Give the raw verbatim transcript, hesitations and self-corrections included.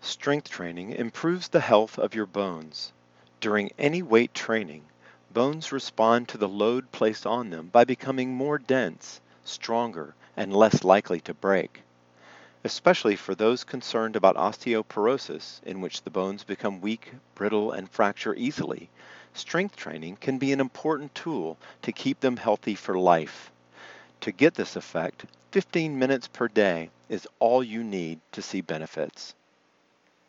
Strength training improves the health of your bones. During any weight training, bones respond to the load placed on them by becoming more dense, stronger, and less likely to break. Especially for those concerned about osteoporosis, in which the bones become weak, brittle, and fracture easily, strength training can be an important tool to keep them healthy for life. To get this effect, fifteen minutes per day is all you need to see benefits.